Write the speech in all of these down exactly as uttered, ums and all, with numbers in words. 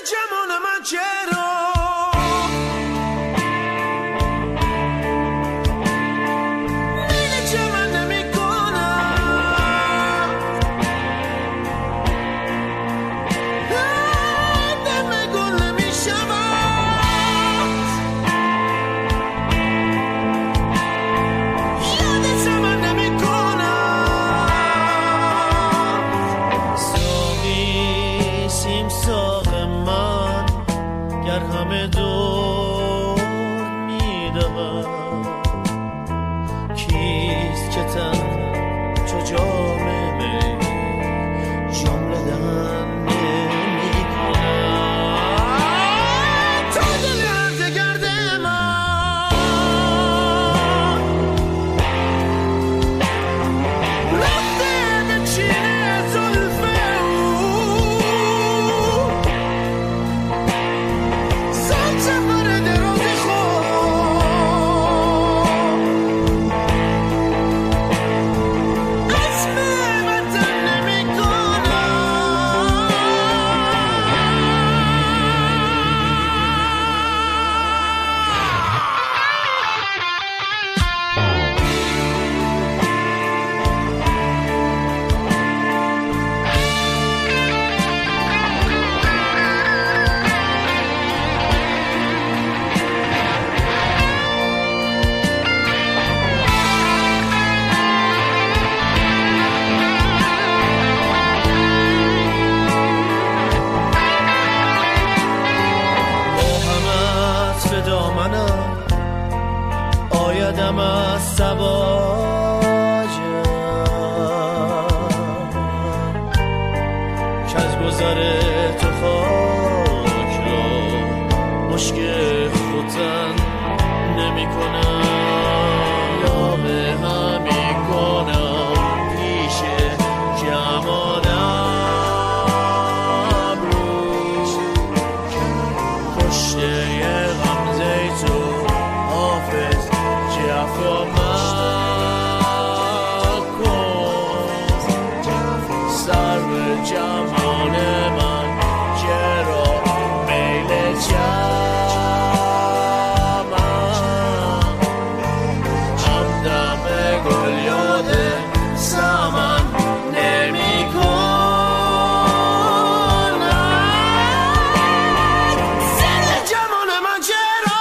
جمال من چرا همه دور میدود کیست که تن چو جام می جمله دهن نمی کند تا دل عرض گرد من رفته به چین زلف آیدم از سباجم که از گذر تو خاک را مشک خودن نمی کنم یا به همی کنم پیش جمالم روش پشته غمزه تو حافظ جفا مکن سر به جمال من چرا میل چمن همدم گل یاد سمن نمی کنم سر جمال من چرا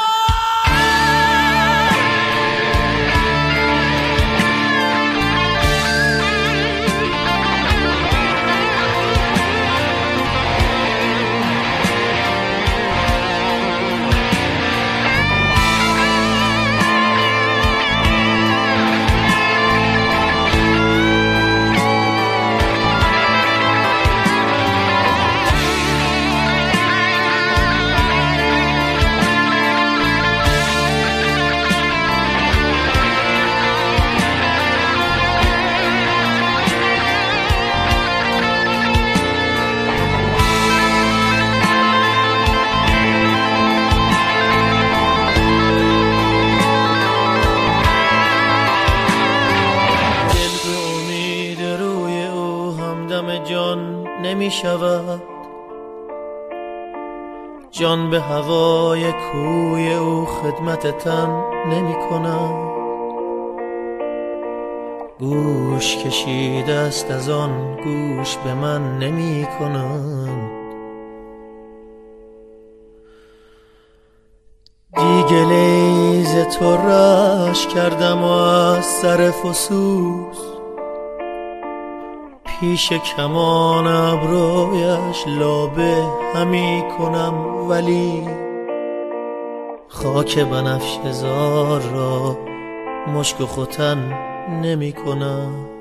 جان نمی شود جان به هوای کوی او خدمت تن نمی کند گوش کشیده است از آن گوش به من نمی کند دیگه لیز تو رش کردم و از سر فسوس پیش کمان ابرویش لابه همی کنم ولی خاک بنفشه زار را مشک و ختن نمی کنم